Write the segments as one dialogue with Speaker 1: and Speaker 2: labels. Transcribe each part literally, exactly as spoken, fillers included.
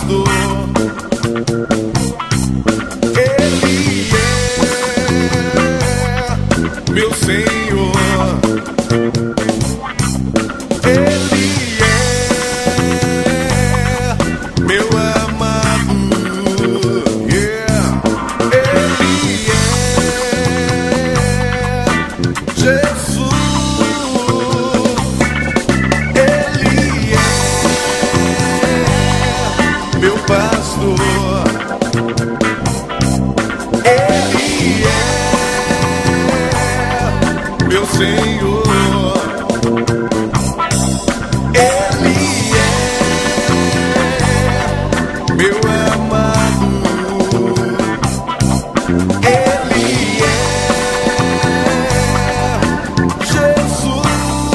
Speaker 1: pastor. Ele é meu Senhor. Ele é meu amado. Yeah. Ele é Jesus. Ele é meu pastor. Ele é meu Senhor. Ele é meu amado. Ele é Jesus.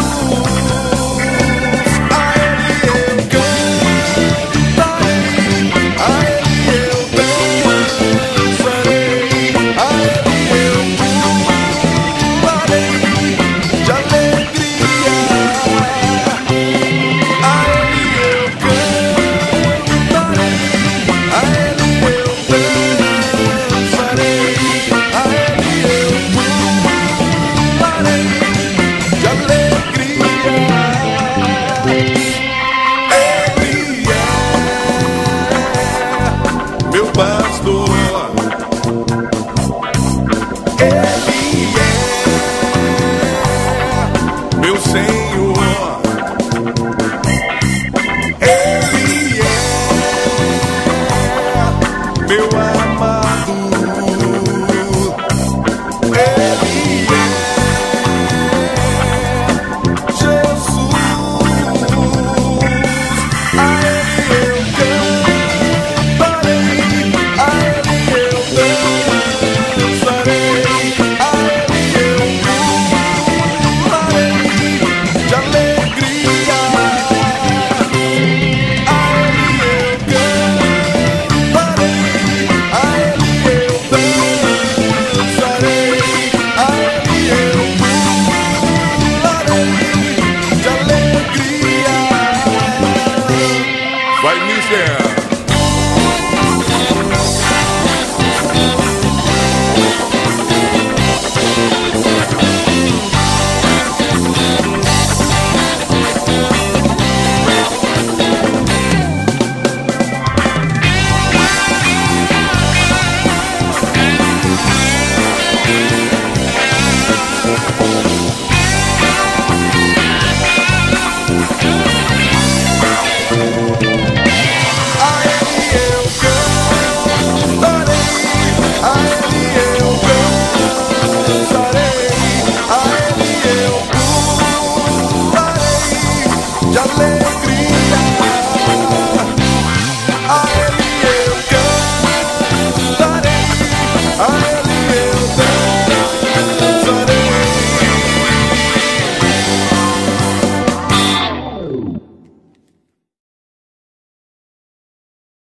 Speaker 1: A Ele eu cantarei, a Ele eu dançarei, a Ele eu pularei de alegria. A Ele eu cantarei, a Ele eu dançarei, a Ele eu pularei de alegria. Ele é meu pastor. Ele é meu Senhor. Ele é meu amado. Ele é Jesus. A Ele eu cantarei, a Ele eu dançarei, a Ele eu pularei de alegria. A Ele eu cantarei, a Ele eu dançarei, a Ele eu pularei de alegria. Vai, mister!